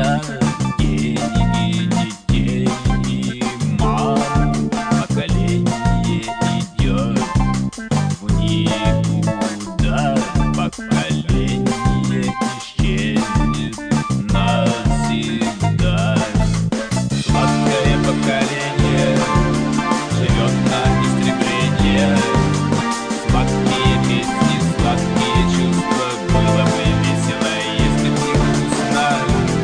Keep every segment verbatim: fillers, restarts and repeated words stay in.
всегда деньги, детей и мам. Поколение идет в никуда, поколение исчезнет навсегда. Сладкое поколение живет на истребление. Сладкие песни, сладкие чувства, было бы весело, если б не грустно.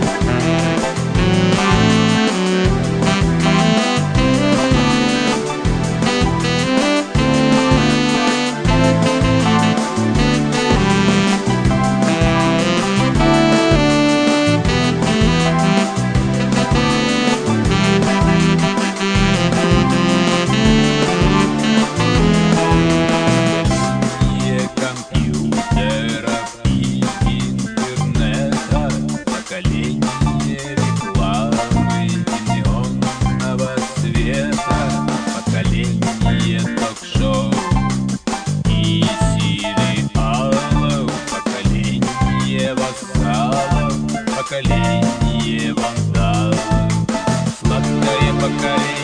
Компьютеров и интернета, поколение рекламы и неонного света, поколение ток-шоу и сериалов, поколение вассалов, поколение вандалов. Сладкое поколение